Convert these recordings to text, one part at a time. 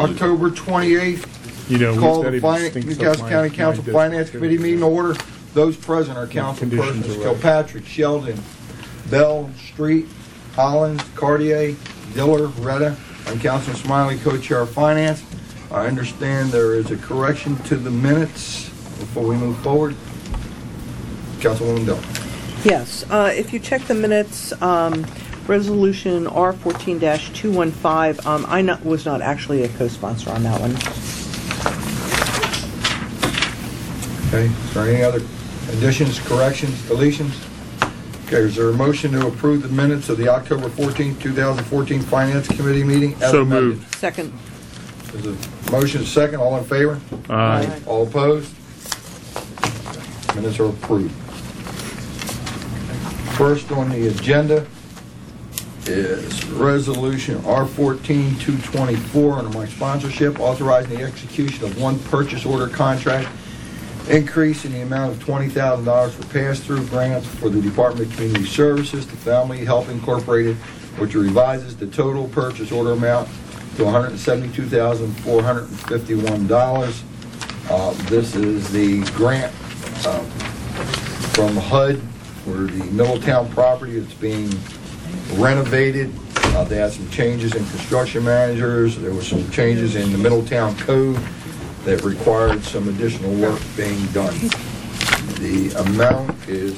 October 28th. Call the Newcastle County Council Finance Committee meeting to order. Those present are council persons Kilpatrick, Sheldon, Bell, Street, Hollins, Cartier, Diller, Retta. I'm Councilman Smiley, co-chair of Finance. I understand there is a correction to the minutes before we move forward. Councilwoman Diller. Yes, if you check the minutes, Resolution R14-215, I was not actually a co-sponsor on that one. Okay, is there any other additions, corrections, deletions? Okay, is there a motion to approve the minutes of the October 14th, 2014 Finance Committee meeting? So moved. Second. There's a motion second. All in favor? Aye. All opposed? Minutes are approved. First on the agenda is Resolution R14-224 under my sponsorship, authorizing the execution of one purchase order contract, increase in the amount of $20,000 for pass-through grants for the Department of Community Services to Family Help Incorporated, which revises the total purchase order amount to $172,451. This is the grant from HUD for the Middletown property that's being renovated. They had some changes in construction managers. There were some changes in the Middletown code that required some additional work being done. The amount is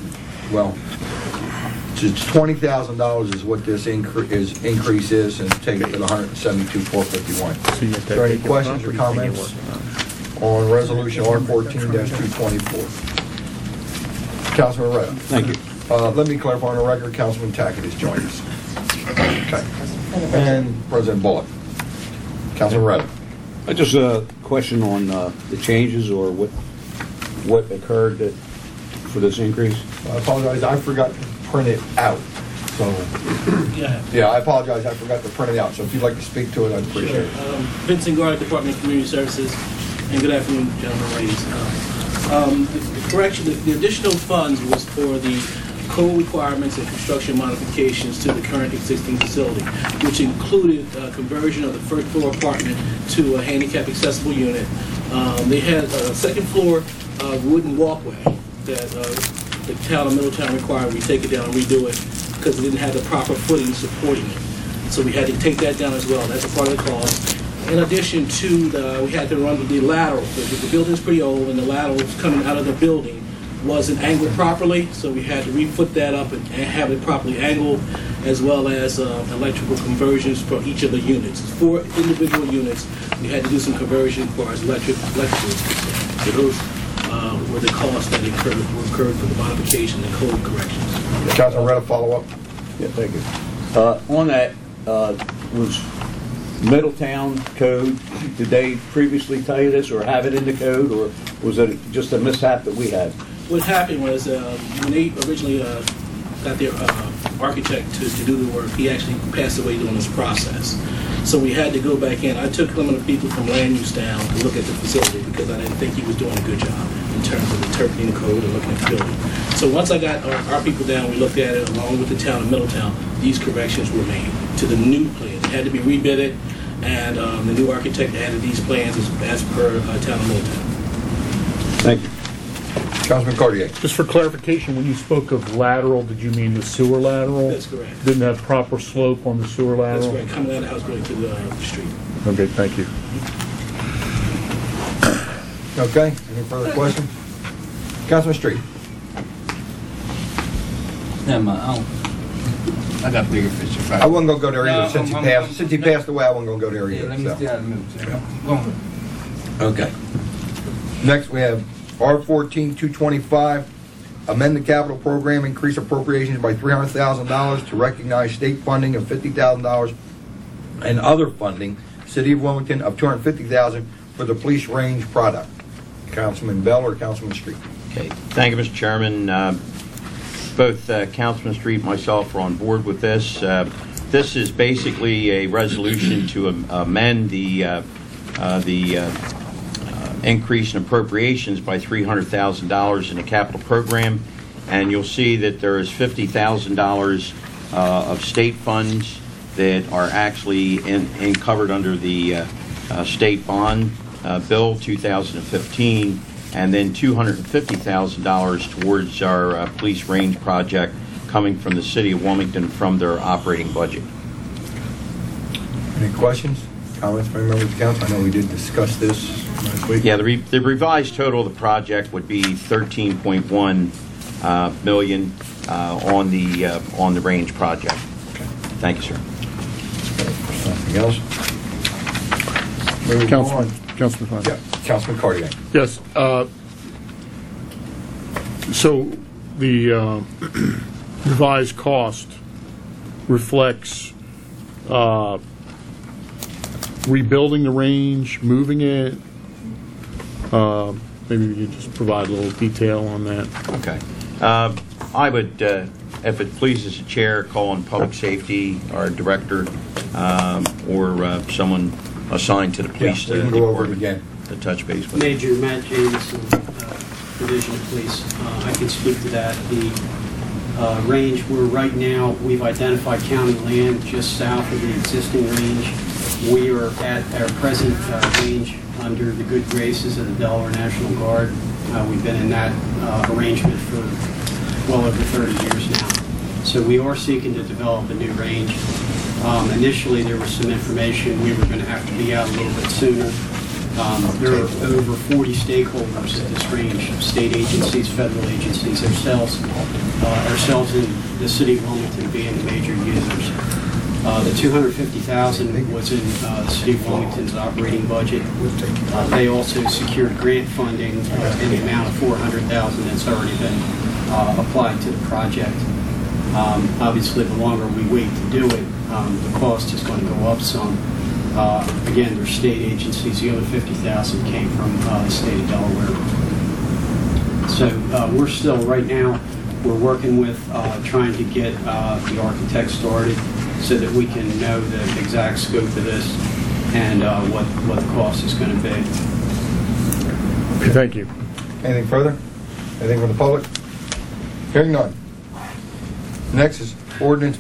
it's $20,000 is what this increase is, and take it to the $172,451. Are there any questions or comments on Resolution R14-224? Councilman Retta. Thank you. Let me clarify on the record, Councilman Tackett has joined us. Okay. And President Bullock. Councilman Retta. Just a question on the changes or what occurred for this increase. I apologize, I forgot to print it out. So, yeah, I apologize, I forgot to print it out. So if you'd like to speak to it, I'd appreciate it. Vincent Gard, Department of Community Services, and good afternoon, gentlemen and ladies. The correction, the additional funds was for the code requirements and construction modifications to the current existing facility, which included conversion of the first floor apartment to a handicap accessible unit. They had a second floor wooden walkway that the town of Middletown required we take it down and redo it because it didn't have the proper footing supporting it. So we had to take that down as well. That's a part of the cost. In addition to we had to run the lateral. The building's pretty old, and the lateral coming out of the building wasn't angled properly, so we had to re-foot that up and have it properly angled, as well as electrical conversions for each of the units. 4 individual units, we had to do some conversion for our electrical. So those were the costs that were incurred for the modification and code corrections. Councilman Retta, follow up. Yeah, thank you. On that, was Middletown code, did they previously tell you this or have it in the code, or was it just a mishap that we had? What happened was when they originally got their architect to do the work, he actually passed away during this process. So we had to go back in. I took some of the people from land use down to look at the facility because I didn't think he was doing a good job in terms of interpreting the code and looking at the building. So once I got our people down, we looked at it along with the town of Middletown. These corrections were made to the new plan. It had to be rebid, and the new architect added these plans as per town of Middletown. Thank you. Councilman Cartier. Just for clarification, when you spoke of lateral, did you mean the sewer lateral? That's correct. Didn't have proper slope on the sewer lateral? That's right. Coming out of the house going to the street. Okay, thank you. Okay, any further questions? Councilman Street. I got bigger fish to fry. I wasn't going to go there either. No, Since he passed away, I wasn't going to go there either. Let me stay out of the middle. Go on. Okay. Next, we have R14-225, amend the capital program, increase appropriations by $300,000 to recognize state funding of $50,000 and other funding, City of Wilmington of $250,000 for the police range product. Councilman Bell or Councilman Street? Okay. Thank you, Mr. Chairman. Both Councilman Street and myself are on board with this. This is basically a resolution to amend the increase in appropriations by $300,000 in the capital program, and you'll see that there is $50,000 of state funds that are actually covered under the state bond bill 2015, and then $250,000 towards our police range project coming from the city of Wilmington from their operating budget. Any questions, comments from members of the council? I know we did discuss this last week. Yeah, the revised total of the project would be $13.1 million on the range project. Okay. Thank you, sir. Something else? Moving on. Councilman Klein. Yeah, Councilman Cartier. Yes. So the revised cost reflects rebuilding the range, moving it. Maybe you could just provide a little detail on that. Okay. I would, if it pleases the chair, call on public safety, our director, or someone assigned to the police we can go over it again. To touch base with. Major Matt Jameson, Division of Police. I can speak to that. The range where right now we've identified county land just south of the existing range. We are at our present range under the good graces of the Delaware National Guard. We've been in that arrangement for well over 30 years now. So we are seeking to develop a new range. Initially, there was some information we were going to have to be out a little bit sooner. There are over 40 stakeholders at this range, state agencies, federal agencies, ourselves and the city of Wilmington being the major users. The $250,000 was in the city of Wilmington's operating budget. They also secured grant funding in the amount of $400,000 that's already been applied to the project. Obviously, the longer we wait to do it, the cost is going to go up some. Again, they're state agencies. The other $50,000 came from the state of Delaware. So we're still, right now, we're working with trying to get the architect started so that we can know the exact scope of this and what the cost is going to be. Okay, thank you. Anything further? Anything from the public? Hearing none. Next is ordinance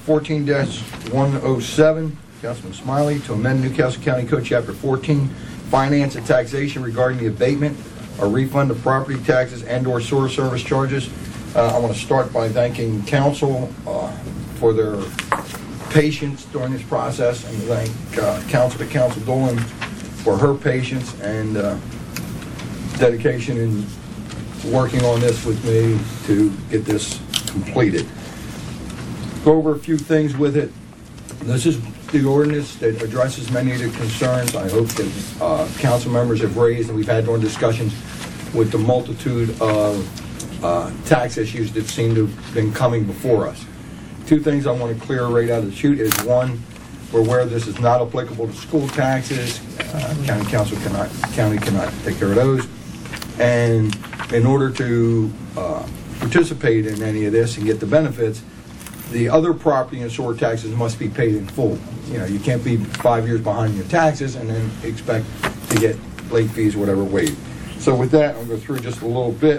14-107, Councilman Smiley, to amend Newcastle County Code Chapter 14, Finance and Taxation regarding the abatement or refund of property taxes and/or sewer service charges. I want to start by thanking council for their patience during this process, and thank Council Dolan for her patience and dedication in working on this with me to get this completed. Go over a few things with it. This is the ordinance that addresses many of the concerns I hope that council members have raised, and we've had more discussions with the multitude of tax issues that seem to have been coming before us. Two things I want to clear right out of the chute is, one, we're aware this is not applicable to school taxes. County cannot take care of those. And in order to participate in any of this and get the benefits, the other property and sewer taxes must be paid in full. You know, you can't be 5 years behind your taxes and then expect to get late fees, whatever, waived. So with that, I'll go through just a little bit.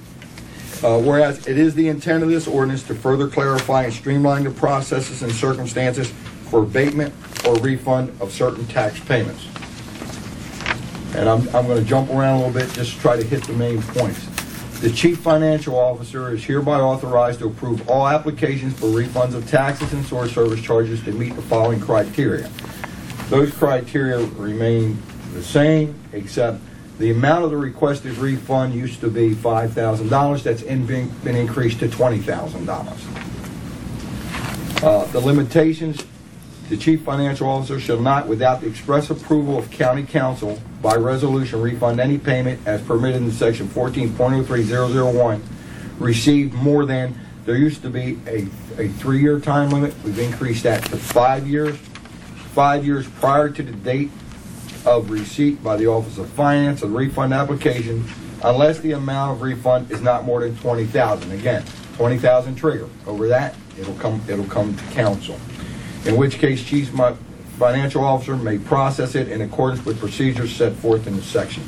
Whereas it is the intent of this ordinance to further clarify and streamline the processes and circumstances for abatement or refund of certain tax payments. And I'm going to jump around a little bit just to try to hit the main points. The Chief Financial Officer is hereby authorized to approve all applications for refunds of taxes and sewer service charges to meet the following criteria. Those criteria remain the same, except the amount of the requested refund used to be $5,000. That's been increased to $20,000. The limitations: the Chief Financial Officer shall not, without the express approval of County Council, by resolution, refund any payment as permitted in Section 14.03001 received more than. There used to be a 3-year time limit. We've increased that to 5 years. 5 years prior to the date of receipt by the Office of Finance of the refund application, unless the amount of refund is not more than $20,000. Again, $20,000 trigger. Over that, it'll come to council. In which case, Chief Financial Officer may process it in accordance with procedures set forth in the section.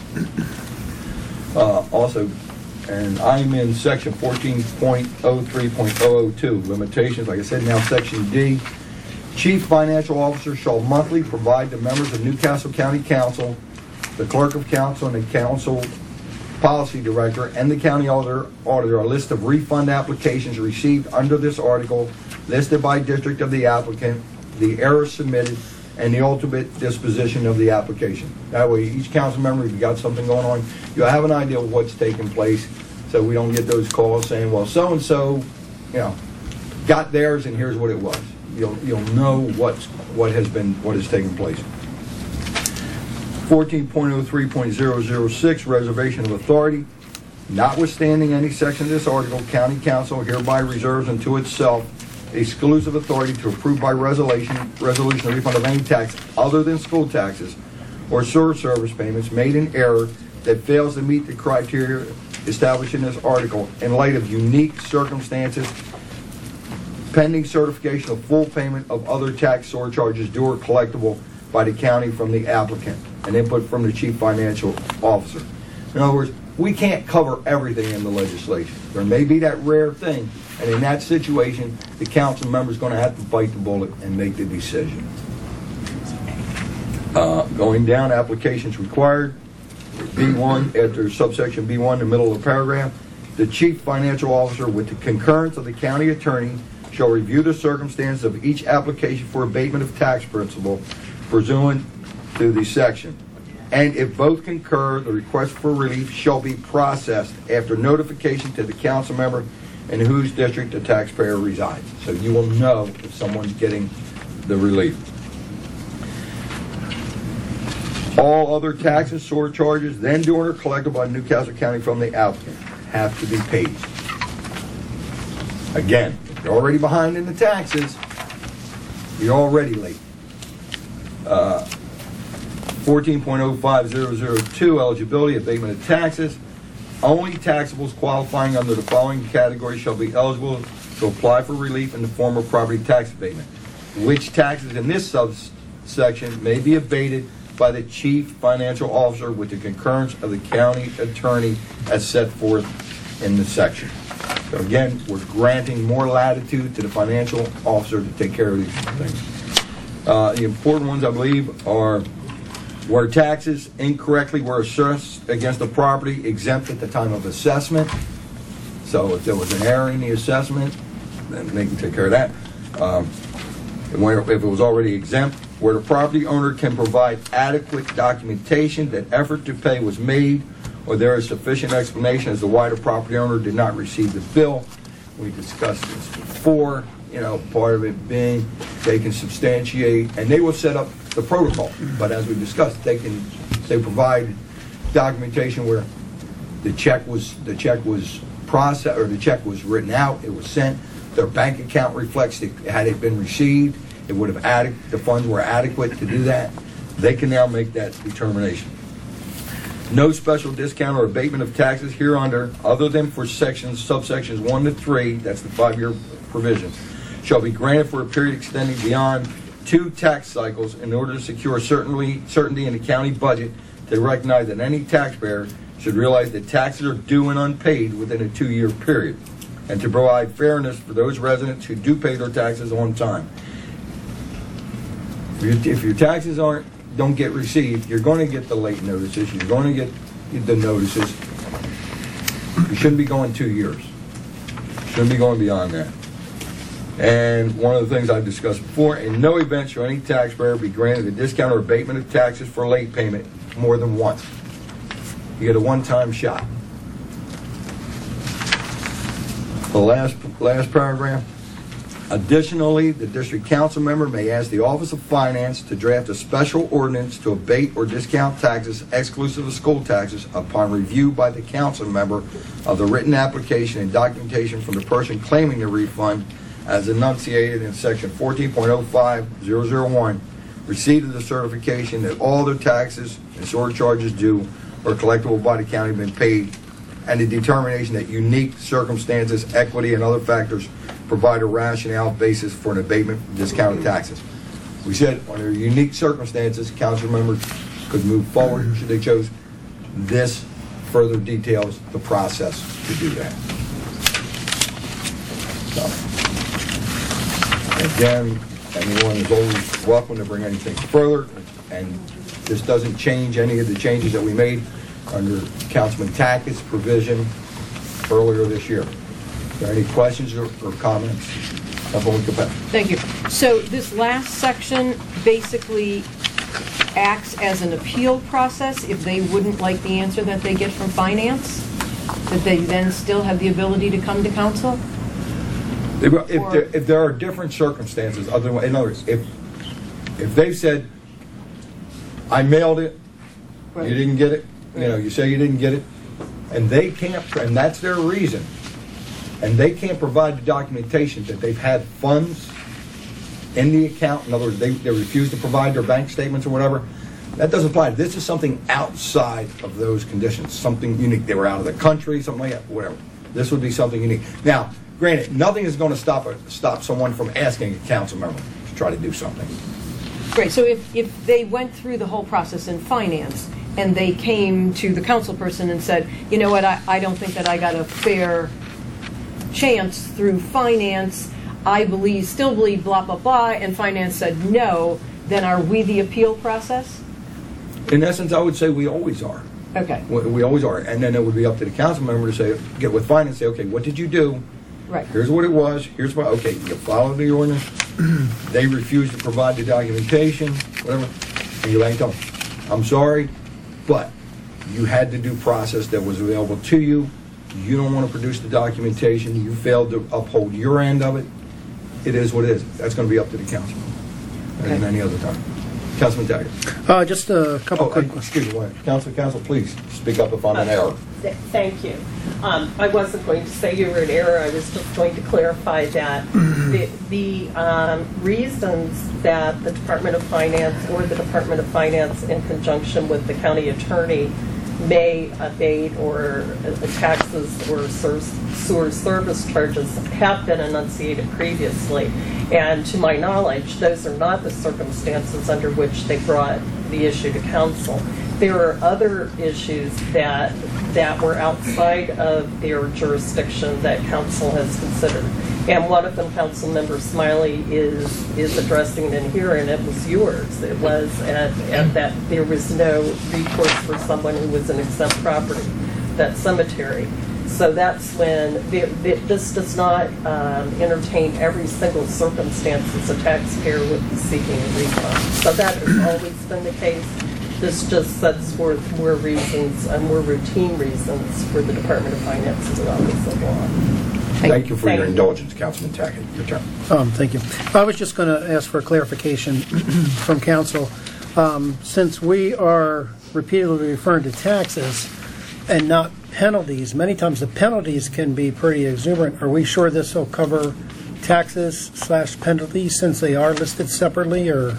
Also, and I'm in Section 14.03.002, limitations. Like I said, now Section D. Chief Financial Officer shall monthly provide the members of Newcastle County Council, the Clerk of Council, and the Council Policy Director, and the County Auditor a list of refund applications received under this article, listed by district of the applicant, the errors submitted, and the ultimate disposition of the application. That way, each council member, if you got something going on, you'll have an idea of what's taking place, so we don't get those calls saying, well, so-and-so, got theirs and here's what it was. You'll know what has taken place. 14.03.006, reservation of authority. Notwithstanding any section of this article, County Council hereby reserves unto itself exclusive authority to approve by resolution a refund of any tax other than school taxes or sewer service payments made in error that fails to meet the criteria established in this article in light of unique circumstances, pending certification of full payment of other tax surcharges due or collectible by the county from the applicant, and input from the Chief Financial Officer. In other words, we can't cover everything in the legislation. There may be that rare thing, and in that situation, the council member is going to have to bite the bullet and make the decision. Going down, applications required. B1, after subsection B1, in the middle of the paragraph, the Chief Financial Officer, with the concurrence of the county attorney, shall review the circumstances of each application for abatement of tax principal pursuant to the section. And if both concur, the request for relief shall be processed after notification to the council member in whose district the taxpayer resides. So you will know if someone's getting the relief. All other taxes, surcharges, then due or collected by Newcastle County from the applicant have to be paid. Again, if you're already behind in the taxes, you're already late. 14.05002, eligibility, abatement of taxes. Only taxables qualifying under the following categories shall be eligible to apply for relief in the form of property tax abatement. Which taxes in this subsection may be abated by the Chief Financial Officer with the concurrence of the county attorney as set forth in the section. So again, we're granting more latitude to the financial officer to take care of these things. The important ones, I believe, are where taxes incorrectly were assessed against the property exempt at the time of assessment. So if there was an error in the assessment, then they can take care of that. If it was already exempt, where the property owner can provide adequate documentation that effort to pay was made, or there is sufficient explanation as to why the property owner did not receive the bill. We discussed this before, part of it being they can substantiate, and they will set up the protocol. But as we discussed, they provide documentation where the check was processed, or the check was written out, it was sent, their bank account reflects that had it been received, it would have the funds were adequate to do that. They can now make that determination. No special discount or abatement of taxes hereunder, other than for subsections 1 to 3, that's the 5-year provision, shall be granted for a period extending beyond 2 tax cycles in order to secure certainty in the county budget to recognize that any taxpayer should realize that taxes are due and unpaid within a 2-year period, and to provide fairness for those residents who do pay their taxes on time. If your taxes don't get received, you're going to get the late notices, you're going to get the notices. You shouldn't be going 2 years. You shouldn't be going beyond that. And one of the things I've discussed before, in no event shall any taxpayer be granted a discount or abatement of taxes for late payment more than once. You get a one-time shot. The last paragraph. Additionally, the district council member may ask the Office of Finance to draft a special ordinance to abate or discount taxes exclusive of school taxes upon review by the council member of the written application and documentation from the person claiming the refund as enunciated in section 14.05001, receipt of the certification that all their taxes and surcharges due or collectible by the county have been paid, and the determination that unique circumstances, equity, and other factors provide a rationale basis for an abatement of discounted taxes. We said under unique circumstances, council members could move forward should they choose. This further details the process to do that. So, again, Anyone is always welcome to bring anything further, and this doesn't change any of the changes that we made under Councilman Tackett's provision earlier this year. Are there any questions or comments? Councilwoman Capel. Thank you. So this last section basically acts as an appeal process if they wouldn't like the answer that they get from finance, that they then still have the ability to come to council? If there are different circumstances, in other words, if they've said, I mailed it, Right. you didn't get it, you say you didn't get it, and they can't, and that's their reason, and they can't provide the documentation that they've had funds in the account, in other words, they refuse to provide their bank statements or whatever, that doesn't apply. This is something outside of those conditions, something unique. They were out of the country, something like that, whatever. This would be something unique. Now, granted, nothing is going to stop someone from asking a council member to try to do something. Great, so if they went through the whole process in finance and they came to the council person and said, you know what, I don't think that I got a fair chance through finance, I still believe blah, blah, blah, and finance said no, then are we the appeal process? In essence, I would say we always are. Okay. We always are. And then it would be up to the council member to say, get with finance, say, okay, what did you do? Right. Here's what it was. Here's what, okay, you followed the ordinance. They refused to provide the documentation, whatever. And you let them, I'm sorry, but you had the due process that was available to you. You don't want to produce the documentation. You failed to uphold your end of it. It is what it is. That's going to be up to the council. Okay. And any other time. Councilman Taggart. Just a couple quick questions. Excuse me. Council, please speak up if I'm in error. Thank you. I wasn't going to say you were in error. I was just going to clarify that the reasons that the Department of Finance or the Department of Finance in conjunction with the county attorney may abate or taxes or sewer service charges have been enunciated previously. And to my knowledge, those are not the circumstances under which they brought the issue to council. There are other issues that were outside of their jurisdiction that council has considered. And one of them, Councilmember Smiley is addressing in here, and it was yours. It was that there was no recourse for someone who was an exempt property, that cemetery. So that's when this does not entertain every single circumstance as a taxpayer would be seeking a refund. So that has always been the case. This just sets forth more reasons, more routine reasons for the Department of Finance's Office of Law. Thank you for your indulgence, Councilman Tackett. Your turn. Thank you. I was just going to ask for a clarification from council. Since we are repeatedly referring to taxes and not penalties, many times the penalties can be pretty exuberant. Are we sure this will cover taxes/penalties since they are listed separately, or?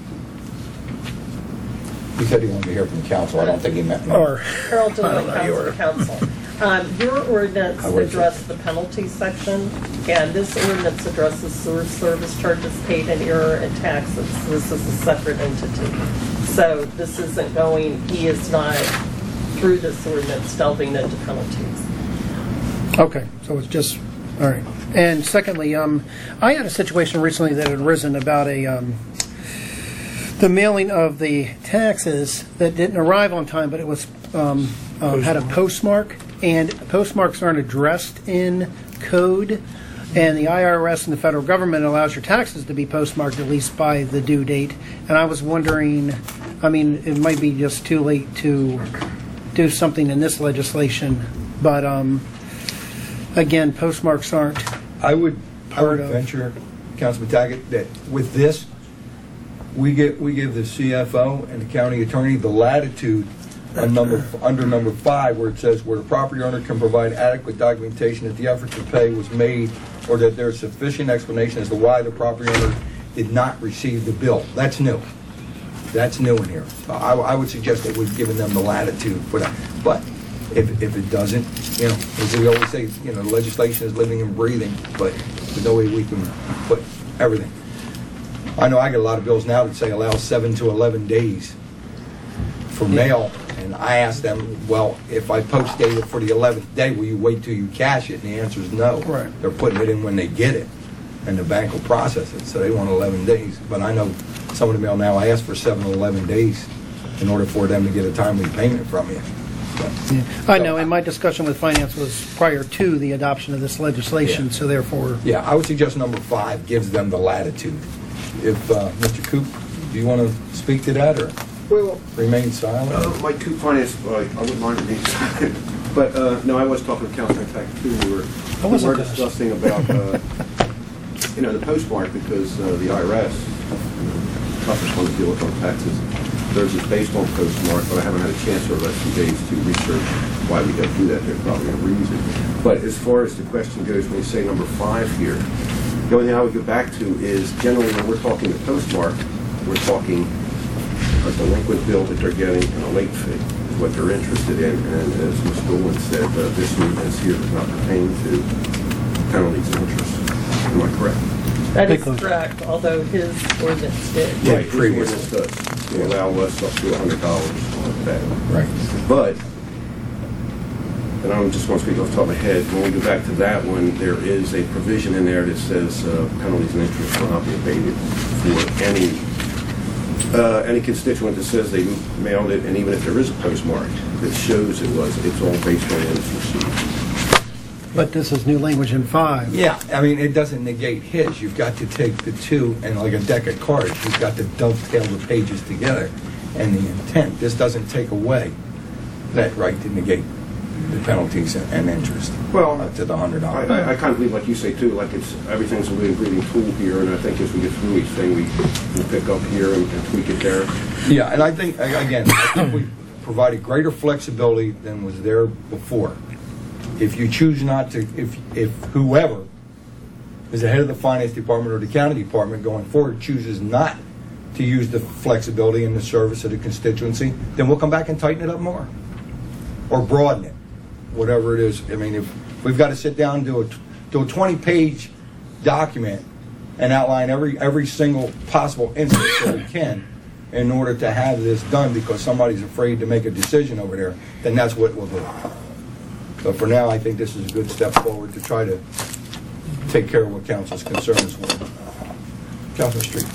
He said he wanted to hear from council. I don't think he meant me. Or Harold DeWitt, council. Your ordinance addressed the penalty section, and this ordinance addresses sewer service charges paid in error and taxes. This is a separate entity. So this isn't he is not, through this ordinance, delving into penalties. Okay, so it's just, all right. And secondly, I had a situation recently that had arisen about the mailing of the taxes that didn't arrive on time, but it was had a postmark, and postmarks aren't addressed in code, and the IRS and the federal government allows your taxes to be postmarked at least by the due date. And I was wondering, I mean, it might be just too late to do something in this legislation, but again, postmarks aren't. I would venture, Councilman Tackett, that with this, we give the CFO and the county attorney the latitude under number 5, where it says where the property owner can provide adequate documentation that the effort to pay was made, or that there's sufficient explanation as to why the property owner did not receive the bill. That's new. That's new in here. I would suggest that we've given them the latitude for that. But if it doesn't, as we always say, the legislation is living and breathing, but there's no way we can put everything. I know I get a lot of bills now that say allow 7 to 11 days for mail, and I ask them, well, if I post date it for the 11th day, will you wait till you cash it? And the answer is no. Right. They're putting it in when they get it. and the bank will process it. So they want 11 days. But I know some of them will now ask for 7 to 11 days in order for them to get a timely payment from you. I know, and my discussion with finance was prior to the adoption of this legislation, so therefore... Yeah, I would suggest number 5 gives them the latitude. If, Mr. Coop, do you want to speak to that, or remain silent? My Coop Finance, I wouldn't mind remaining silent. But, no, I was talking to Councilman Tack, too. We were discussing about, the postmark, because the IRS, the toughest one to deal with on taxes, theirs is based on postmark, but I haven't had a chance over the last few days to research why we don't do that. There's probably a reason. But as far as the question goes, when you say number 5 here, the only thing I would go back to is generally when we're talking the postmark, we're talking a delinquent bill that they're getting and a late fee is what they're interested in. And as Ms. Dolan said, this ordinance here does not pertain to penalties and interest. Am I correct? That is correct, although his ordinance did. Right, his ordinance does. To allow us up to $100 on that. Right. But, and I'm just going to speak off the top of my head, when we go back to that one, there is a provision in there that says penalties and interest will not be abated for any constituent that says they mailed it, and even if there is a postmark that shows it's all based on innocent receipt. But this is new language in 5. Yeah, I mean, it doesn't negate his. You've got to take the two, and like a deck of cards, you've got to dovetail the pages together and the intent. This doesn't take away that right to negate the penalties and interest up to the $100. I kind of believe, like you say, too, like everything's a living, breathing tool here, and I think as we get through each thing, we can pick up here and tweak it there. Yeah, and I think, again, we provided greater flexibility than was there before. If you choose not to, if whoever is the head of the finance department or the county department going forward chooses not to use the flexibility in the service of the constituency, then we'll come back and tighten it up more or broaden it, whatever it is. I mean, if we've got to sit down and do a 20-page document and outline every single possible instance that we can in order to have this done because somebody's afraid to make a decision over there, then that's what we'll do. So for now, I think this is a good step forward to try to take care of what council's concerns were. Councilman Street.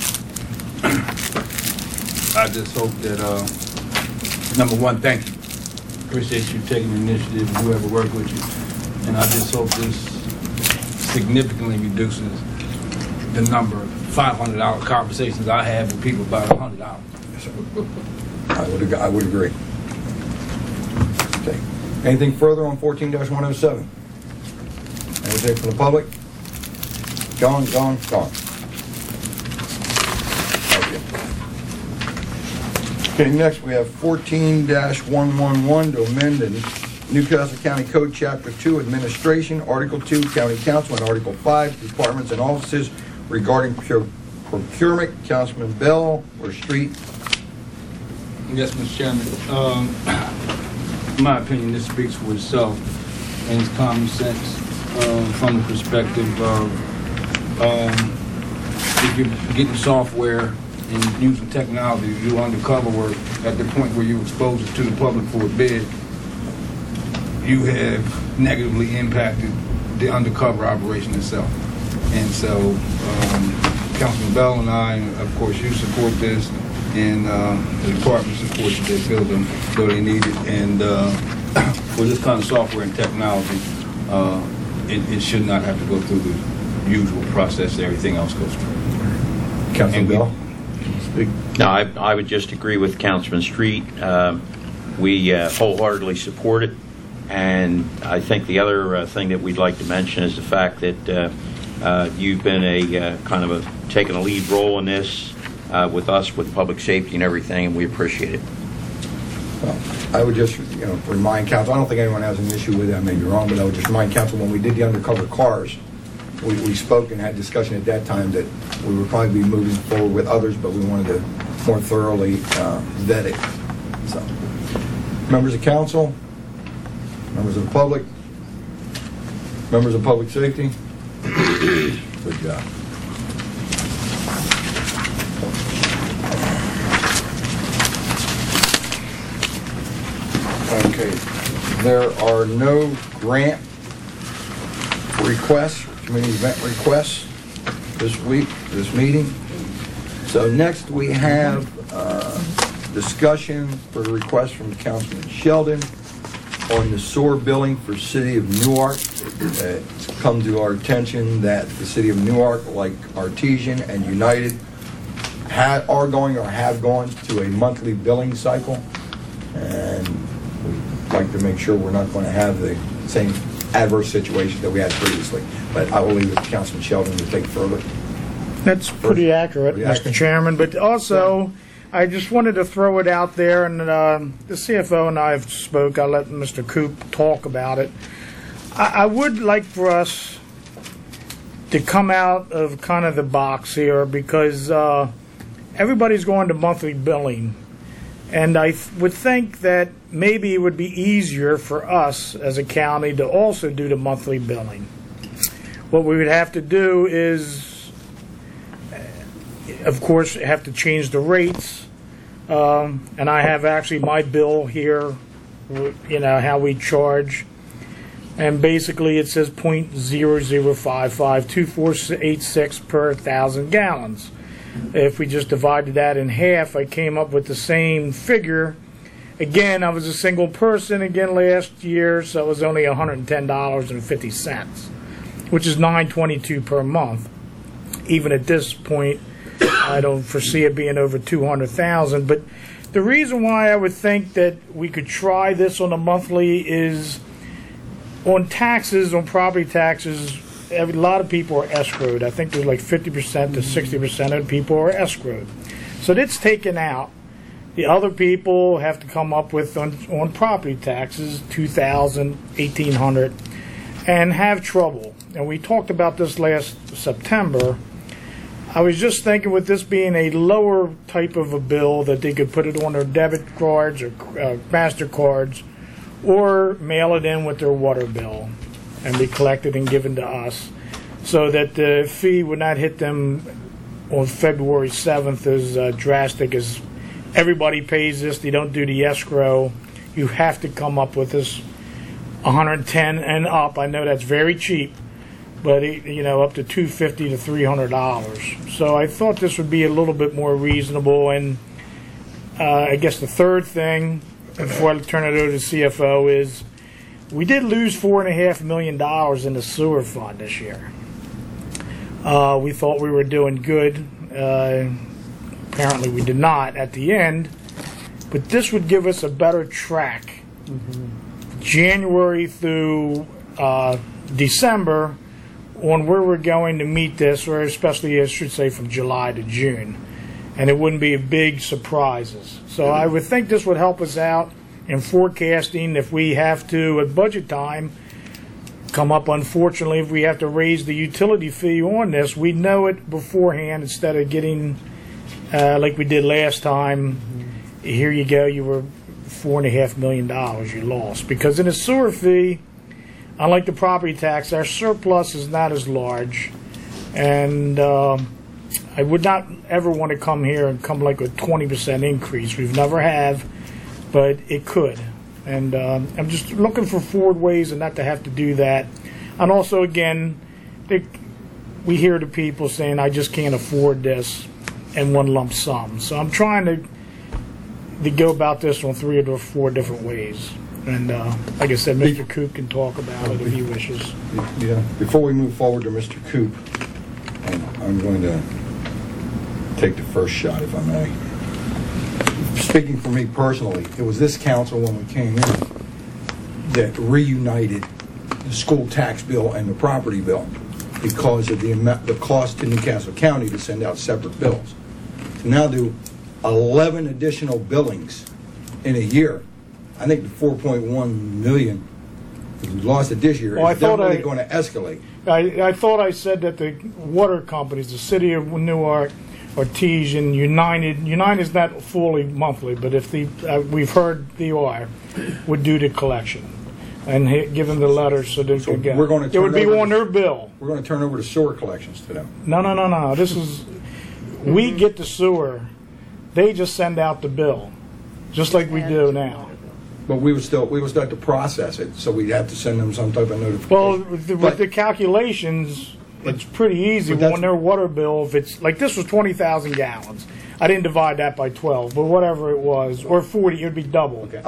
I just hope that, number one, thank you. Appreciate you taking the initiative and whoever worked with you. And I just hope this significantly reduces the number of $500 conversations I have with people about $100. Yes, sir. I would agree. Okay. Anything further on 14-107? Anything from the public? Gone. Okay, next we have 14-111 to amend the Newcastle County Code Chapter 2 Administration, Article 2 County Council, and Article 5 Departments and Offices regarding procurement. Councilman Bell or Street? Yes, Mr. Chairman. In my opinion, this speaks for itself, and it's common sense from the perspective of if you're getting software and using technology to do undercover work at the point where you expose it to the public for a bid, you have negatively impacted the undercover operation itself. And so Councilman Bell and I, of course, you support this, and the department supports it. They feel they need it. And for this kind of software and technology, it should not have to go through the usual process that everything else goes through. Councilman Bell? No, I would just agree with Councilman Street. We wholeheartly support it. And I think the other thing that we'd like to mention is the fact that you've been taking a lead role in this with us, with public safety and everything, and we appreciate it. Well, I would just remind council, I don't think anyone has an issue with that, I may be wrong, but I would just remind council when we did the undercover cars, we spoke and had discussion at that time that we would probably be moving forward with others, but we wanted to more thoroughly vet it. So, members of council, members of the public, members of public safety, good job. Okay, there are no grant requests, community event requests. this week, this meeting. So next we have discussion for the request from Councilman Sheldon on the sewer billing for City of Newark. It's come to our attention that the City of Newark, like Artesian and United, are going or have gone to a monthly billing cycle, and we'd like to make sure we're not going to have the same adverse situation that we had previously. But I will leave it to Councilman Sheldon to take further. That's pretty accurate, Mr. Chairman. But also, I just wanted to throw it out there, and the CFO and I have spoke. I'll let Mr. Coop talk about it. I would like for us to come out of kind of the box here, because everybody's going to monthly billing. And I would think that maybe it would be easier for us as a county to also do the monthly billing. What we would have to do is, of course, have to change the rates. And I have actually my bill here, you know, how we charge. And basically it says 0.00552486 per 1,000 gallons. If we just divided that in half, I came up with the same figure. Again, I was a single person again last year, so it was only $110.50, which is $9.22 per month. Even at this point, I don't foresee it being over $200,000. But the reason why I would think that we could try this on a monthly is on taxes, on property taxes. A lot of people are escrowed. I think there's like 50% to 60% of people are escrowed. So that's taken out. The other people have to come up with on property taxes $2,000, $1,800, and have trouble. And we talked about this last September. I was just thinking, with this being a lower type of a bill, that they could put it on their debit cards or MasterCards, or mail it in with their water bill and be collected and given to us, so that the fee would not hit them on February 7th as drastic as everybody pays this. They don't do the escrow. You have to come up with this $110 and up. I know that's very cheap, but you know, up to $250 to $300. So I thought this would be a little bit more reasonable. And I guess the third thing, before I turn it over to the CFO, is we did lose $4.5 million in the sewer fund this year. We thought we were doing good. Apparently we did not at the end. But this would give us a better track. January through December on where we're going to meet this, or especially, I should say, from July to June. And it wouldn't be big surprises. So I would think this would help us out in forecasting if we have to, at budget time, come up, unfortunately, if we have to raise the utility fee on this, we know it beforehand instead of getting, like we did last time, here you go, you were $4.5 million you lost. Because in a sewer fee, unlike the property tax, our surplus is not as large. And I would not ever want to come here and come like a 20% increase. We've never have. But it could, and I'm just looking for forward ways and not to have to do that. And also, again, we hear the people saying, I just can't afford this in one lump sum. So I'm trying to go about this on 3 or 4 different ways. And like I said, Mr. Coop can talk about it if he wishes. Yeah. Before we move forward to Mr. Coop, I'm going to take the first shot, if I may. Speaking for me personally, it was this council when we came in that reunited the school tax bill and the property bill because of the cost to Newcastle County to send out separate bills. To now do 11 additional billings in a year, I think the 4.1 million we lost it this year is definitely going to escalate. I thought I said that the water companies, the City of Newark, Artesian, United is not fully monthly, but if we've heard the OR would do the collection and give them the letters so they could get it. It would be on their bill. We're going to turn over the sewer collections to them. No. This is, we get the sewer, they just send out the bill, just like we do now. But we would still have to process it, so we'd have to send them some type of notification. Well, with the calculations, it's pretty easy on their water bill. If it's like this was 20,000 gallons, I didn't divide that by 12, but whatever it was, or 40, it would be double. Okay.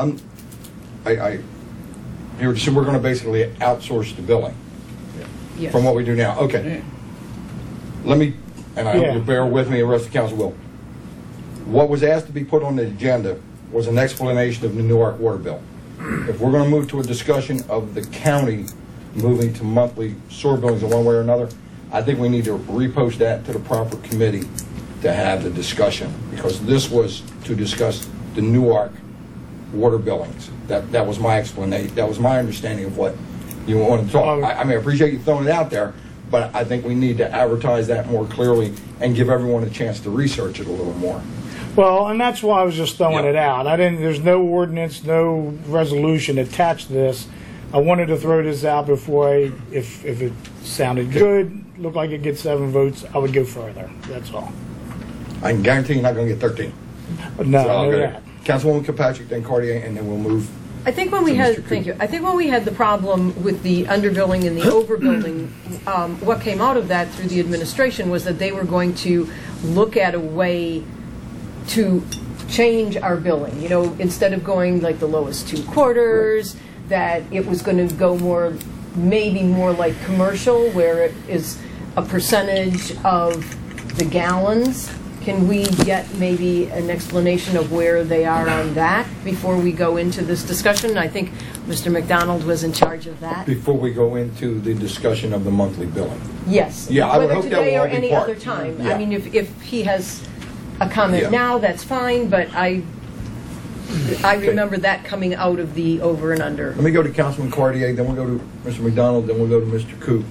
So we're going to basically outsource the billing from what we do now. Okay. Let me, and I hope you bear with me, and the rest of the council will. What was asked to be put on the agenda was an explanation of the Newark water bill. If we're going to move to a discussion of the county moving to monthly sewer billings in one way or another, I think we need to repost that to the proper committee to have the discussion, because this was to discuss the Newark water billings. That was my explanation. That was my understanding of what you want to talk. I mean, I appreciate you throwing it out there, but I think we need to advertise that more clearly and give everyone a chance to research it a little more. Well, and that's why I was just throwing it out. There's no ordinance, no resolution attached to this. I wanted to throw this out before if it sounded good, looked like it gets 7 votes, I would go further. That's all. I can guarantee you're not going to get 13. No, so I know that. Councilwoman Kilpatrick, then Cartier, and then we'll move. I think when we had, I think when we had the problem with the underbilling and the overbilling, what came out of that through the administration was that they were going to look at a way to change our billing. You know, instead of going like the lowest 2 quarters, that it was going to go more, maybe more like commercial, where it is a percentage of the gallons. Can we get maybe an explanation of where they are on that before we go into this discussion? I think Mr. McDonald was in charge of that. Before we go into the discussion of the monthly billing. Yes. Yeah, I would hope today that will or any part. other time. Yeah. I mean, if he has a comment now, that's fine, but I remember that coming out of the over and under. Let me go to Councilman Cartier, then we'll go to Mr. McDonald, then we'll go to Mr. Coop.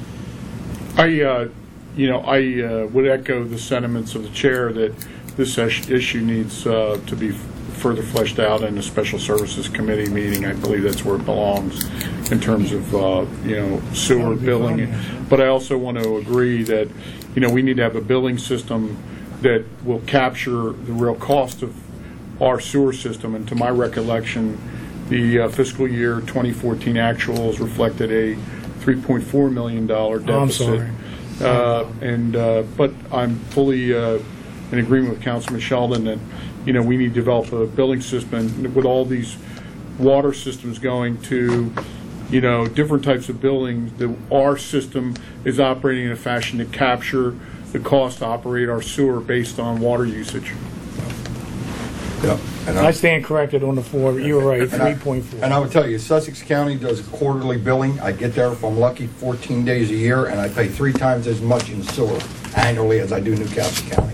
I would echo the sentiments of the chair that this issue needs to be further fleshed out in a special services committee meeting. I believe that's where it belongs in terms of sewer billing. But I also want to agree that we need to have a billing system that will capture the real cost of our sewer system. And to my recollection, the fiscal year 2014 actuals reflected a $3.4 million deficit. I'm sorry. But I'm fully in agreement with Councilman Sheldon that we need to develop a billing system with all these water systems going to different types of billing. Our system is operating in a fashion to capture the cost to operate our sewer based on water usage. Yep. I stand corrected on the 4. You were right, 3.4. And I would tell you, Sussex County does quarterly billing. I get there, if I'm lucky, 14 days a year, and I pay 3 times as much in sewer annually as I do Newcastle County.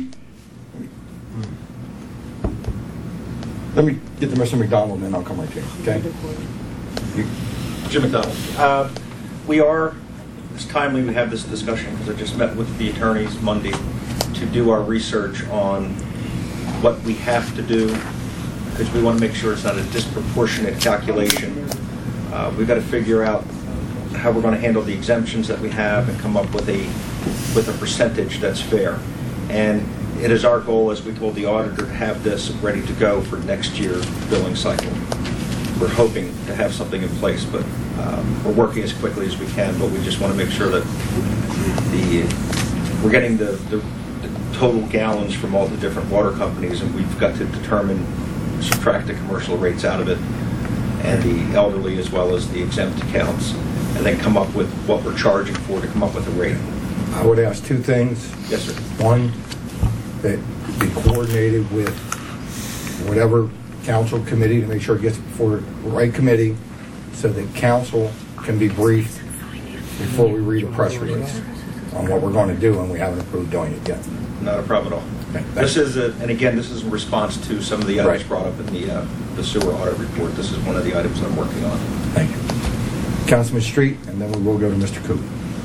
Let me get to Mr. McDonald, and then I'll come right to you, okay? Jim McDonald. It's timely we have this discussion because I just met with the attorneys Monday to do our research on what we have to do, because we want to make sure it's not a disproportionate calculation. We've got to figure out how we're going to handle the exemptions that we have and come up with a percentage that's fair. And it is our goal, as we told the auditor, to have this ready to go for next year's billing cycle. We're hoping to have something in place, but we're working as quickly as we can, but we just want to make sure that we're getting the total gallons from all the different water companies, and we've got to subtract the commercial rates out of it, and the elderly as well as the exempt accounts, and then come up with what we're charging for to come up with a rate. I would ask 2 things. Yes, sir. One, that be coordinated with whatever council committee to make sure it gets before the right committee so that council can be briefed before we read a press release on what we're going to do, and we haven't approved doing it yet. Not a problem at all. Okay, this is in response to some of the items brought up in the sewer audit report. This is one of the items I'm working on. Thank you. Councilman Street, and then we will go to Mr. Coop.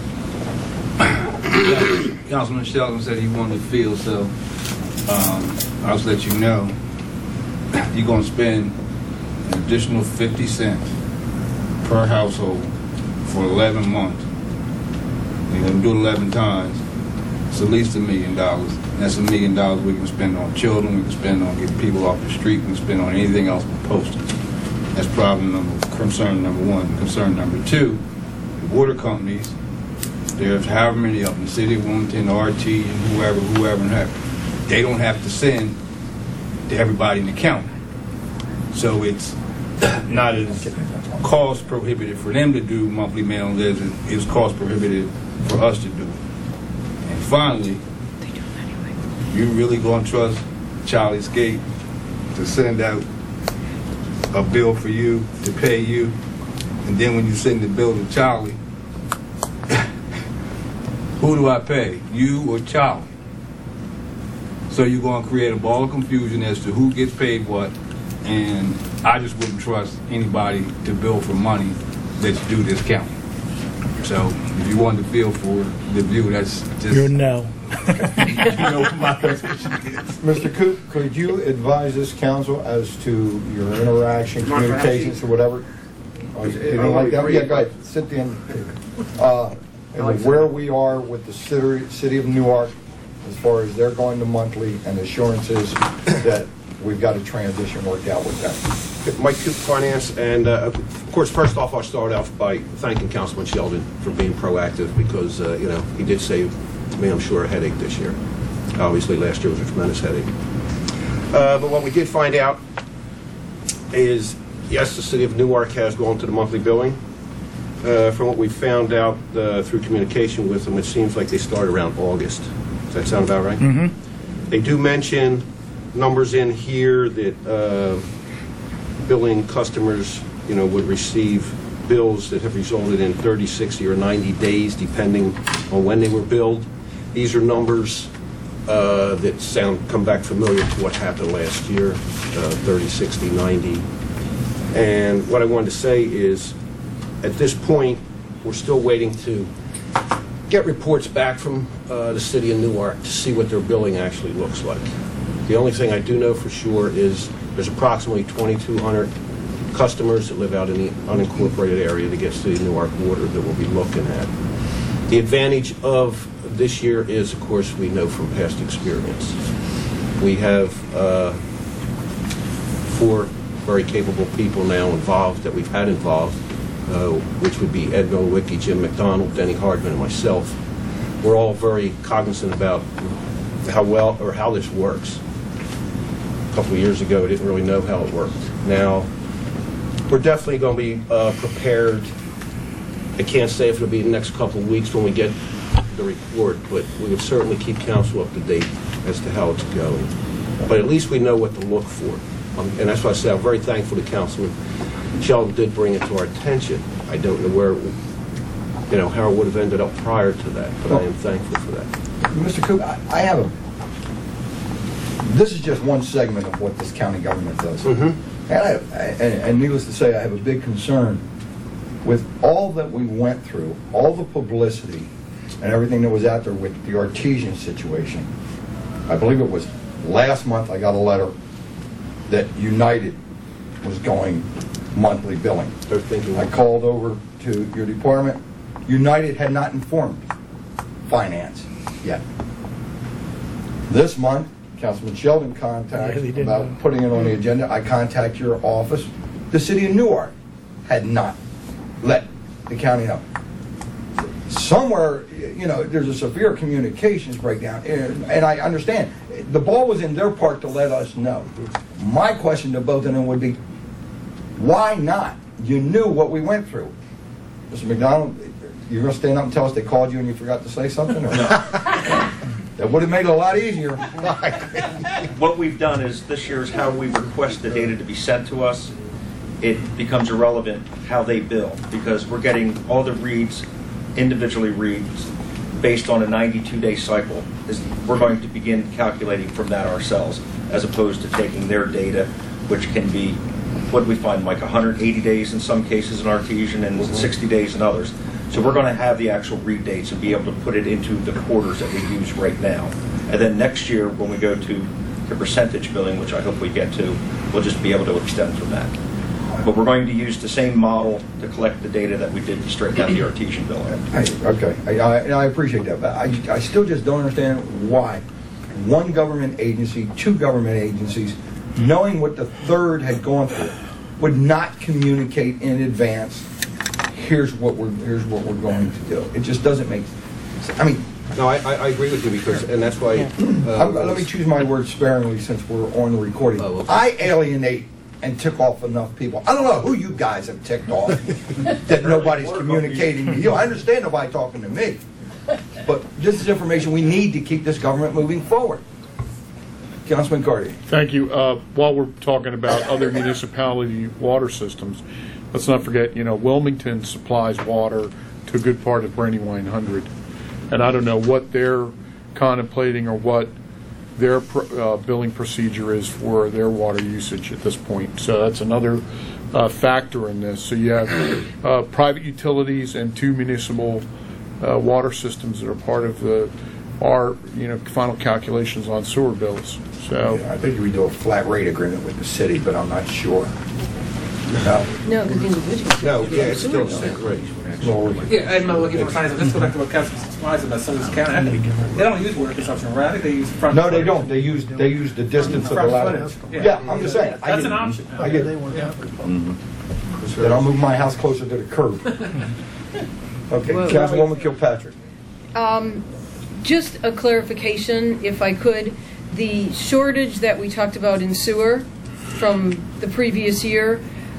Councilman Sheldon said he wanted to feel, so I'll just let you know you're going to spend an additional 50 cents per household for 11 months. You're going to do it 11 times. It's at least $1 million. That's $1 million we can spend on children, we can spend on getting people off the street, we can spend on anything else but postage. That's concern number 1. Concern number 2, the water companies There's however many of them, City of Wilmington, RT, and whoever. They don't have to send to everybody in the county. So it's not as cost prohibitive for them to do monthly mailings as it's cost prohibitive for us to do it. And finally, you really going to trust Charlie Skate to send out a bill for you, to pay you, and then when you send the bill to Charlie, who do I pay, you or Charlie? So you're going to create a ball of confusion as to who gets paid what, and I just wouldn't trust anybody to bill for money that's due this county. So if you want to feel for the view, that's just... You know. You know what my position is. Mr. Coop, could you advise this council as to your interaction, communications, or whatever? Anything like that? Yeah, go ahead. Sit down. Where we are with the city of Newark as far as they're going to monthly and assurances that we've got a transition worked out with them. Mike Coop, Finance, and of course, first off, I'll start off by thanking Councilman Sheldon for being proactive because, he did save me, I'm sure, a headache this year. Obviously, last year was a tremendous headache. But what we did find out is, yes, the city of Newark has gone to the monthly billing. From what we found out through communication with them, it seems like they start around August. Does that sound about right? Mm-hmm. They do mention numbers in here that billing customers, would receive bills that have resulted in 30, 60, or 90 days, depending on when they were billed. These are numbers that come back familiar to what happened last year, 30, 60, 90. And what I wanted to say is, at this point, we're still waiting to get reports back from the city of Newark to see what their billing actually looks like. The only thing I do know for sure is there's approximately 2,200 customers that live out in the unincorporated area that gets to the Newark water that we'll be looking at. The advantage of this year is, of course, we know from past experience. We have 4 very capable people now involved that we've had involved, which would be Ed Nowicki, Jim McDonald, Denny Hardman, and myself. We're all very cognizant about how this works. A couple of years ago, I didn't really know how it worked. Now, we're definitely going to be prepared. I can't say if it'll be the next couple of weeks when we get the report, but we would certainly keep council up to date as to how it's going. But at least we know what to look for. And that's why I say I'm very thankful to Councilman Sheldon did bring it to our attention. I don't know where, how it would have ended up prior to that, but I am thankful for that. Mr. Coop, this is just one segment of what this county government does. Mm-hmm. And needless to say, I have a big concern with all that we went through, all the publicity and everything that was out there with the Artesian situation. I believe it was last month I got a letter that United was going monthly billing. I called over to your department. United had not informed Finance yet. This month, Councilman Sheldon contacted about putting it on the agenda. I contact your office. The city of Newark had not let the county know. Somewhere, there's a severe communications breakdown, and I understand. The ball was in their part to let us know. My question to both of them would be, why not? You knew what we went through. Mr. McDonald, you're going to stand up and tell us they called you and you forgot to say something? Or no? That would have made it a lot easier. What we've done is, this year is how we request the data to be sent to us. It becomes irrelevant how they bill, because we're getting all the reads, individually reads, based on a 92-day cycle. We're going to begin calculating from that ourselves, as opposed to taking their data, which can be, what do we find, like 180 days in some cases in Artesian and 60 days in others. So we're going to have the actual read dates and be able to put it into the quarters that we use right now. And then next year, when we go to the percentage billing, which I hope we get to, we'll just be able to extend from that. But we're going to use the same model to collect the data that we did to straighten out the Artesian billing. Okay, I appreciate that, but I still just don't understand why one government agency, 2 government agencies, knowing what the third had gone through, would not communicate in advance. Here's what we're going to do. It just doesn't make. I mean, No, I agree with you because, and that's why. let me choose my words sparingly since we're on the recording. Oh, okay. I alienate and tick off enough people. I don't know who you guys have ticked off that nobody's communicating to you. I understand nobody talking to me, but this is information we need to keep this government moving forward. Councilman Carty. Thank you. While we're talking about other municipality water systems, let's not forget, Wilmington supplies water to a good part of Brandywine 100. And I don't know what they're contemplating or what their billing procedure is for their water usage at this point. So that's another factor in this. So you have private utilities and 2 municipal water systems that are part of our final calculations on sewer bills. So I think we do a flat rate agreement with the city, but I'm not sure. No, because individuals. No, yeah, it's still the same rate. Yeah, I'm not looking for finance. Let's go back to what Councilman Spies about Summers County. They don't use water consumption, right? They use front. No, they don't. They use the distance of the lateral. Yeah, I'm just saying. That's an option. I get it. Then I'll move my house closer to the curb. Okay, Councilwoman Kilpatrick. Just a clarification, if I could. The shortage that we talked about in sewer from the previous year,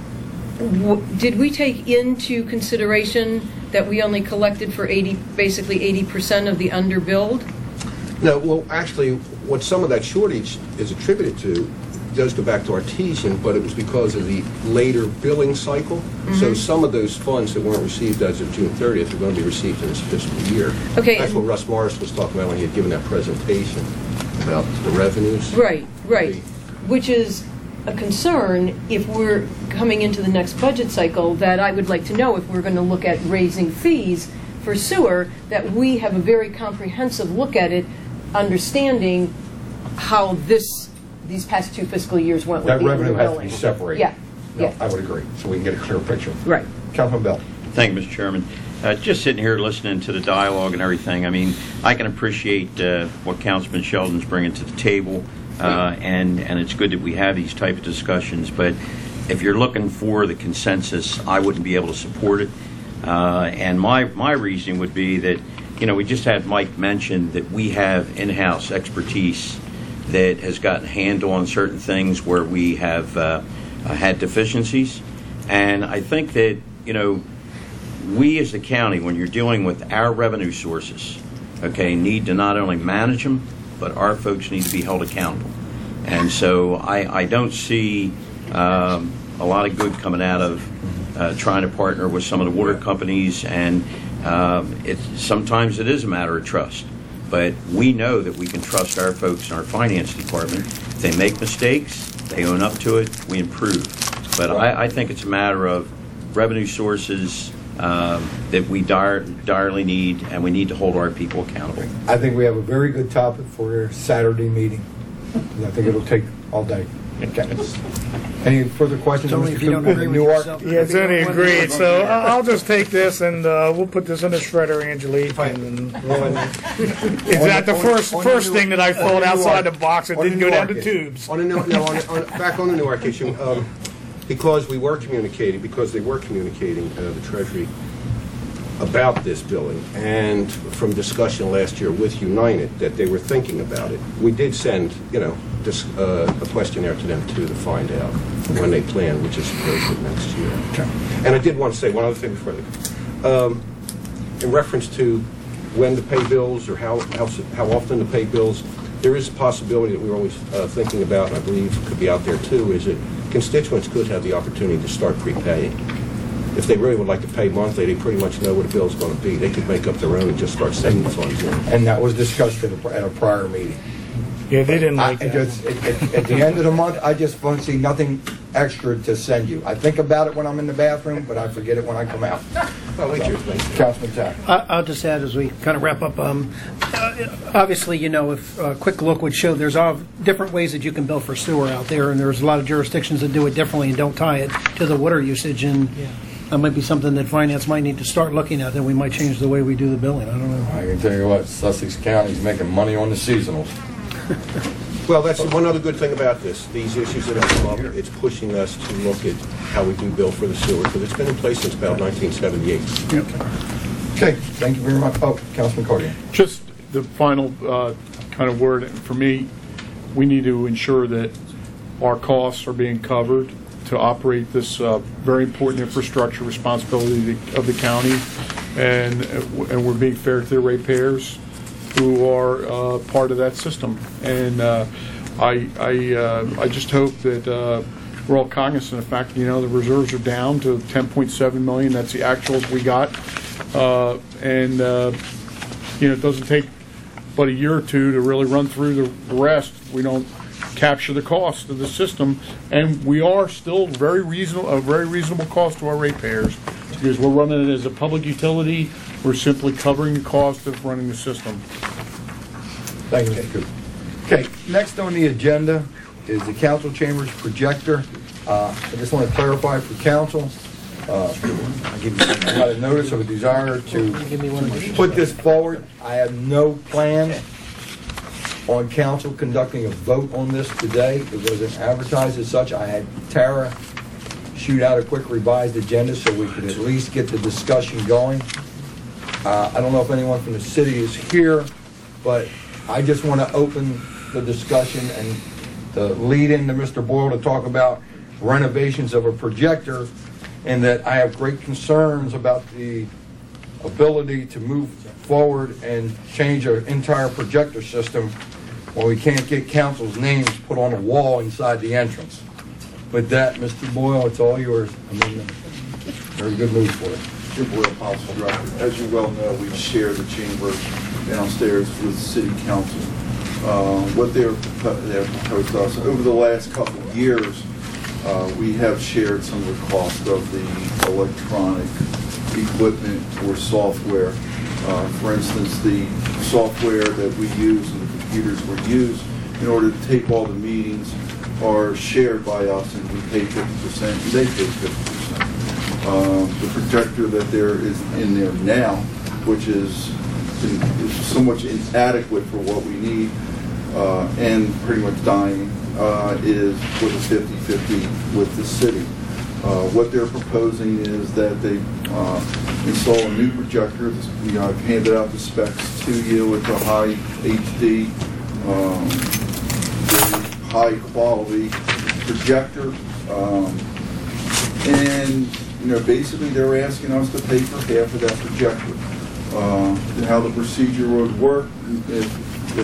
did we take into consideration that we only collected for basically 80% of the underbilled? No, well, actually, what some of that shortage is attributed to does go back to Artesian, but it was because of the later billing cycle. So some of those funds that weren't received as of June 30th are going to be received in this fiscal year. Okay. That's what Russ Morris was talking about when he had given that presentation about the revenues. Right. Which is a concern if we're coming into the next budget cycle, that I would like to know if we're going to look at raising fees for sewer, that we have a very comprehensive look at it, understanding how these past 2 fiscal years went with That the revenue has to underbilling. be separated. Yeah. I would agree, so we can get a clear picture. Right. Councilman Bell. Thank you, Mr. Chairman. Just sitting here listening to the dialogue and everything, I mean, I can appreciate what Councilman Sheldon's bringing to the table, and it's good that we have these type of discussions, but if you're looking for the consensus, I wouldn't be able to support it. And my reasoning would be that, we just had Mike mention that we have in-house expertise that has gotten a handle on certain things where we have had deficiencies. And I think that, we as a county, when you're dealing with our revenue sources, need to not only manage them, but our folks need to be held accountable. And so I don't see a lot of good coming out of trying to partner with some of the water companies, and sometimes it is a matter of trust. But we know that we can trust our folks in our finance department. If they make mistakes, they own up to it, we improve. But I think it's a matter of revenue sources that we direly need, and we need to hold our people accountable. I think we have a very good topic for your Saturday meeting. I think it'll take all day. Okay. Any further questions? Only if you don't agree with yourself. Yeah, it's only agreed. So I'll just take this and we'll put this in the shredder, Angelique. Is that the first thing that I thought outside the box that didn't go down the tubes? Back on the Newark issue, because they were communicating, the Treasury, about this billing, and from discussion last year with United that they were thinking about it. We did send, a questionnaire to them too to find out when they plan, which is supposed to next year. Okay. And I did want to say one other thing before in reference to when to pay bills or how often to pay bills. There is a possibility that we're always thinking about, and I believe could be out there too, is that constituents could have the opportunity to start prepaying. If they really would like to pay monthly, they pretty much know what a bill's going to be. They could make up their own and just start sending the funds in. And that was discussed at a prior meeting. Yeah, they didn't like that. At the end of the month, I just want to see nothing extra to send you. I think about it when I'm in the bathroom, but I forget it when I come out. Councilman Tack. I'll just add as we kind of wrap up. Obviously, if a quick look would show there's all different ways that you can bill for sewer out there, and there's a lot of jurisdictions that do it differently and don't tie it to the water usage. And that might be something that finance might need to start looking at, and we might change the way we do the billing. I don't know. I can tell you what, Sussex County's making money on the seasonals. Well, that's one other good thing about this. These issues that have come up, it's pushing us to look at how we do bill for the sewer, because it's been in place since about 1978. Okay, thank you very much. Oh, Councilman Cardigan. Just the final kind of word for me, we need to ensure that our costs are being covered to operate this very important infrastructure responsibility of the county, and we're being fair to the ratepayers who are part of that system. And I just hope that we're all cognizant of the fact, the reserves are down to $10.7 million. That's the actuals we got. It doesn't take but a year or two to really run through the rest. We don't capture the cost of the system, and we are still a very reasonable cost to our ratepayers, because we're running it as a public utility. We're simply covering the cost of running the system. Thank you, Mr. Cooper. Okay, next on the agenda is the council chambers projector. I just want to clarify for council. I got a notice of a desire to put this forward. I have no plan on council conducting a vote on this today. It wasn't advertised as such. I had Tara shoot out a quick revised agenda so we could at least get the discussion going. I don't know if anyone from the city is here, but I just want to open the discussion and the lead into Mr. Boyle to talk about renovations of a projector, and that I have great concerns about the ability to move forward and change our entire projector system when we can't get council's names put on a wall inside the entrance. With that, Mr. Boyle, it's all yours. Very good news for it. Jim Boyle, Policy Director. As you well know, we share the chamber downstairs with City Council. What they're proposed to us over the last couple of years, we have shared some of the cost of the electronic equipment or software. For instance, the software that we use and the computers we use in order to tape all the meetings are shared by us, and we pay 50% and they pay 50%. The projector that there is in there now, which is so much inadequate for what we need and pretty much dying, is with a 50-50 with the city. What they're proposing is that they install a new projector. I've handed out the specs to you. It's a high HD, high quality projector, and basically they're asking us to pay for half of that projector. How the procedure would work if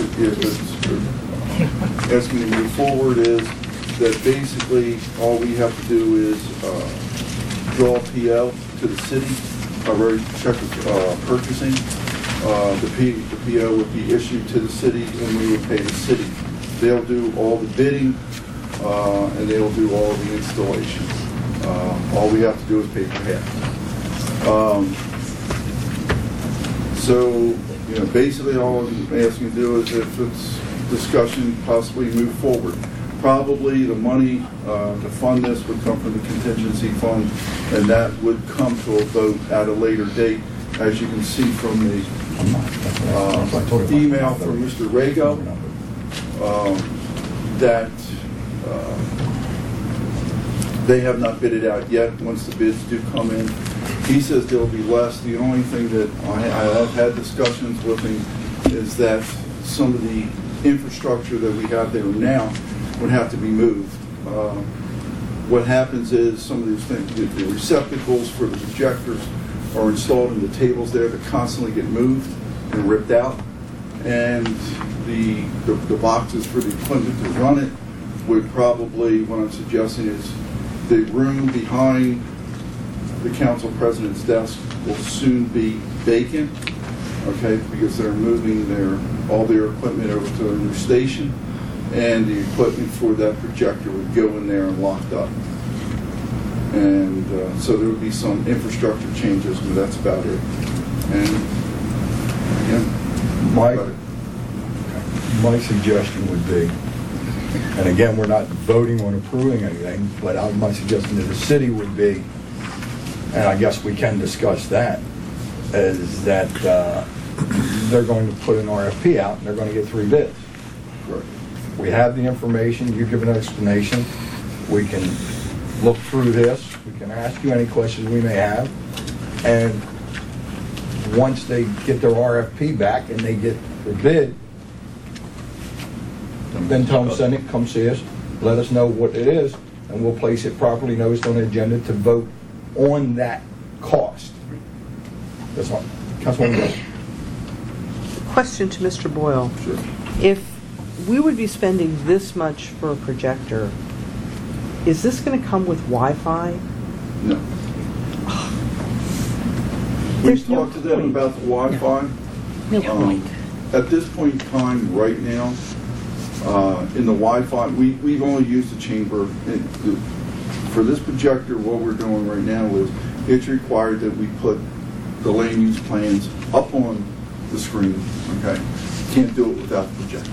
it's asking to move forward is that basically all we have to do is draw a PO to the city, already check with purchasing. The PO would be issued to the city and we would pay the city. They'll do all the bidding and they'll do all the installation. All we have to do is pay for half. So, basically all I'm asking to do is if it's discussion, possibly move forward. Probably the money to fund this would come from the contingency fund, and that would come to a vote at a later date. As you can see from the email from Mr. Rago, that they have not bid it out yet. Once the bids do come in, he says there will be less. The only thing that I have had discussions with him is that some of the infrastructure that we have there now would have to be moved. What happens is some of these things, the receptacles for the projectors are installed in the tables there that constantly get moved and ripped out, and the boxes for the equipment to run it would probably, what I'm suggesting is the room behind the council president's desk will soon be vacant, okay, because they're moving all their equipment over to a new station, and the equipment for that projector would go in there and locked up. And so there would be some infrastructure changes, but that's about it. And my suggestion would be, and again, we're not voting on approving anything, but my suggestion to the city would be, and I guess we can discuss that, is that they're going to put an RFP out and they're going to get 3 bids. Right. We have the information, you give an explanation, we can look through this, we can ask you any questions we may have, and once they get their RFP back and they get the bid, then tell them, send it, come see us, let us know what it is, and we'll place it properly noticed on the agenda to vote on that cost. That's all. Councilwoman Rush. Question to Mr. Boyle. Sure. If we would be spending this much for a projector, is this going to come with Wi-Fi? No. We've talked to them about the Wi-Fi. No point. At this point in time, right now, in the Wi-Fi, we've only used the chamber. For this projector, what we're doing right now is it's required that we put the land use plans up on the screen. Okay, can't do it without the projector.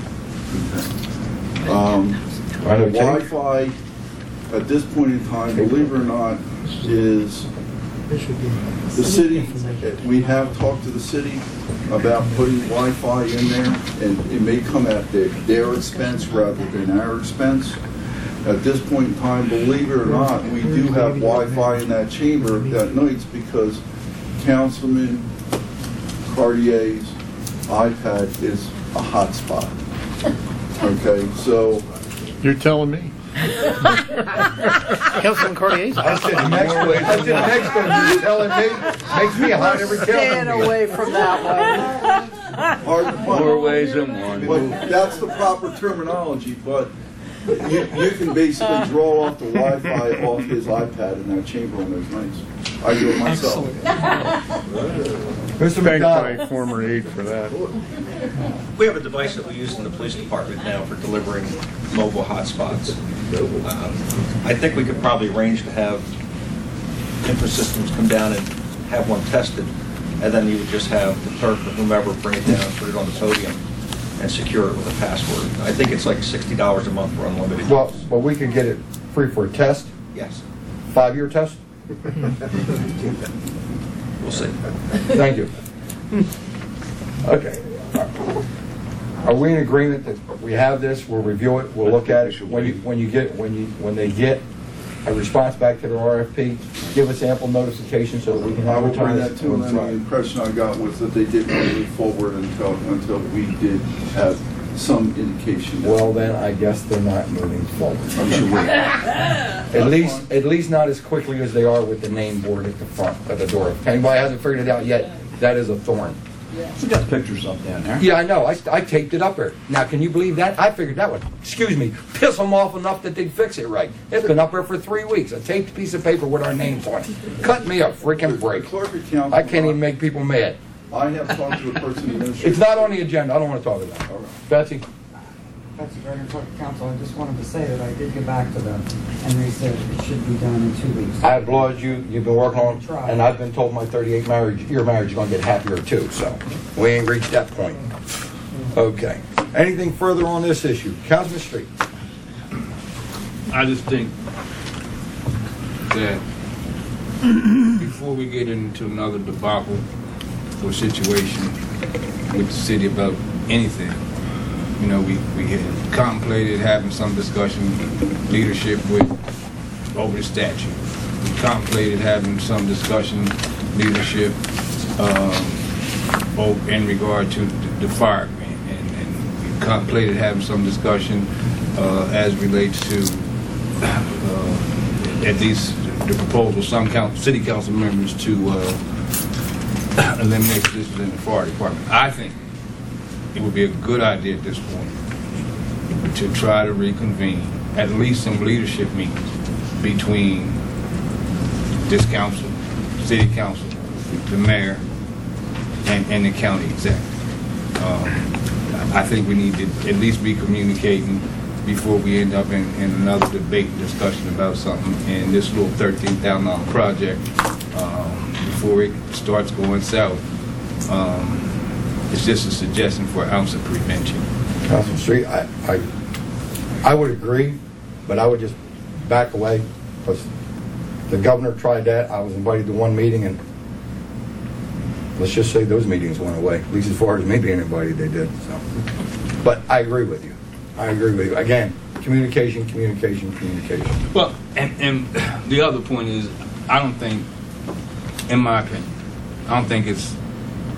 Okay. Wi-Fi at this point in time, believe it or not, is the city. We have talked to the city about putting Wi-Fi in there, and it may come at their expense rather than our expense. At this point in time, believe it or not, we do have Wi-Fi in that chamber at nights because Councilman Cartier's iPad is a hotspot. Okay, so you're telling me. Councilman Cartier's. I said the next one. I said the next one. You're telling me makes me hot every Staying away from that one. More ways than one. But that's the proper terminology. But you can basically draw off the Wi-Fi off his iPad in that chamber on those nights. I do it myself. Mr. Thank McDonald. my former aide for that. We have a device that we use in the police department now for delivering mobile hotspots. I think we could probably arrange to have InfoSystems come down and have one tested, and then you would just have the clerk or whomever bring it down, put it on the podium, and secure it with a password. I think it's like $60 a month for unlimited. Well, we could get it free for a test. Yes. 5-year test. We'll see. Thank you. Okay. Are we in agreement that we have this? We'll review it. We'll look at it. When they get a response back to the RFP, give us ample notification so that we can I will bring advertise that to them. The impression I got was that they didn't move forward until we did have some indication. Well, then I guess they're not moving forward. I'm sure we at least not as quickly as they are with the name board at the front of the door. If anybody hasn't figured it out yet, that is a thorn. We got pictures up down there. Yeah, I know. I taped it up there. Now, can you believe that? I figured that would, excuse me, piss them off enough that they'd fix it right. It's been up there for 3 weeks. A taped piece of paper with our names on it. Cut me a freaking break. I can't even make people mad. I have talked to a person in this. It's not on the agenda. I don't want to talk about it. Betsy? Betsy Gregory, Council. I just wanted to say that I did get back to them, and they said it should be done in 2 weeks. I applaud you. You've been working on it, and I've been told my 38-year marriage is going to get happier too, so we ain't reached that point. Okay. Anything further on this issue? Councilman Street. I just think that before we get into another debacle or situation with the city about anything, you know, we had contemplated having some discussion, leadership over the statute. We contemplated having some discussion, leadership in regard to the fire grant, and we contemplated having some discussion as relates to at least the proposal of some city council members to eliminate positions in the fire department. I think it would be a good idea at this point to try to reconvene at least some leadership meetings between this council, city council, the mayor, and the county executive. I think we need to at least be communicating before we end up in another debate and discussion about something in this little $13,000 project before it starts going south. It's just a suggestion for an ounce of prevention. Councilman Street, I would agree, but I would just back away because the governor tried that. I was invited to one meeting, and let's just say those meetings went away. At least as far as me being invited, they did. So, but I agree with you. Again, communication. Well, and the other point is, I don't think, in my opinion, I don't think it's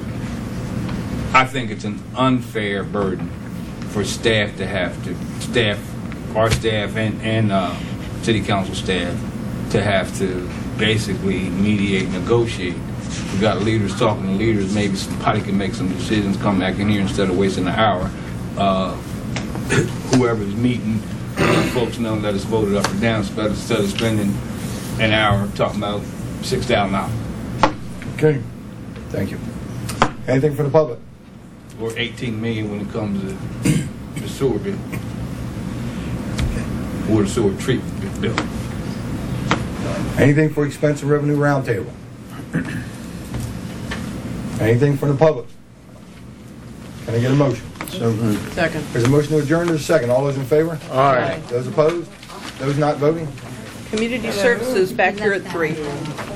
I think it's an unfair burden for staff to have to, our staff and city council staff to have to basically mediate, negotiate. We got leaders talking to leaders, maybe somebody can make some decisions, come back in here instead of wasting an hour. Whoever's meeting, let folks know that it's voted up or down instead of spending an hour talking about $6,000. Okay, thank you. Anything for the public? Or $18 million when it comes to the sewer bill. Or the sewer treatment bill. Anything for expense and revenue roundtable? Anything from the public? Can I get a motion? Second. There's a motion to adjourn. There's a second. All those in favor? Aye. Those opposed? Those not voting? Community Services back here at 3.